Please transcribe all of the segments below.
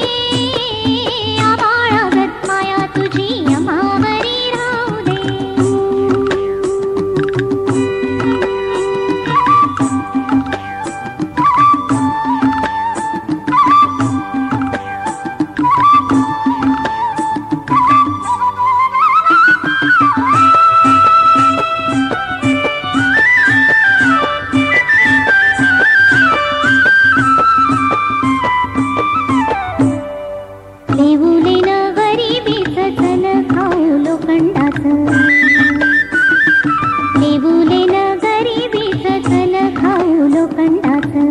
आभाळागत माया तुझी अमावरी राहू दे. लेवुले न गरिबीचं चल खाऊ लोखंडाचं. लेवुले न गरिबीचं चल खाऊ लोखंडाचं.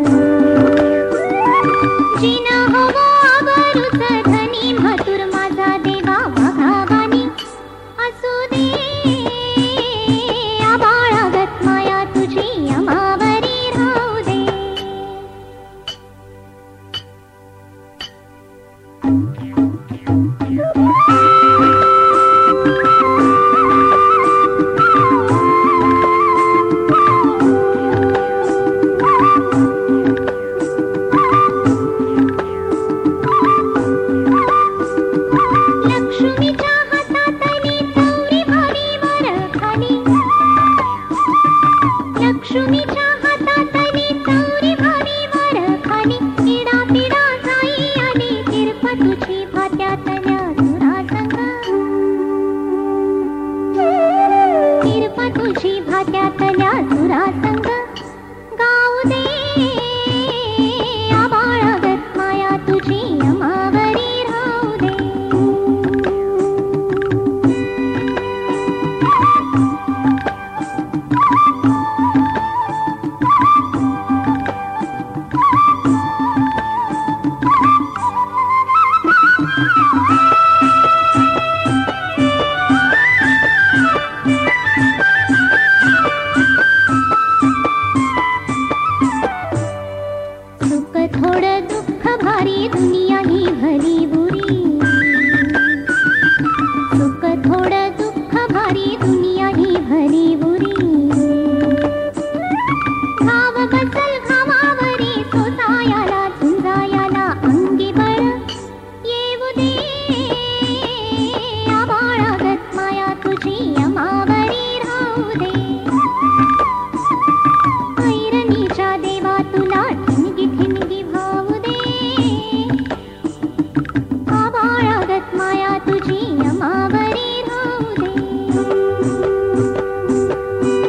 जिन हवं आबरूचं धनी म्हातूर माझा देवा वाघावानी असू दे. आभाळागत माया तुझी अमावरी राहू दे. लक्ष्मीच्या हातातली चौरी भावी वर खाली. लक्ष्मीच्या हातातली चौरी भावी वर खाली. पिडा पिडा जाई आली तिरपा तुझी भात्यातल्या सुरासंग. तिरपा तुझी भात्यातल्या सुरासंग गाऊ दे. आभाळागत माया तुझी अमावरी राहू दे. सुख थोडं दुःख भारी दुनिया ही भली बुरी. सुख थोडं दुःख भारी दुनिया ही भली बुरी. घाव बसल घावावरी सोसायाला झुंजायाला अंगी बळ येऊ दे. आभाळागत माया तुझी अमावरी राहू दे. ऐरणीच्या देवा तुला ठिणगी ठिणगी भावू दे. आभाळागत माया तुझी अमावरी राहू दे.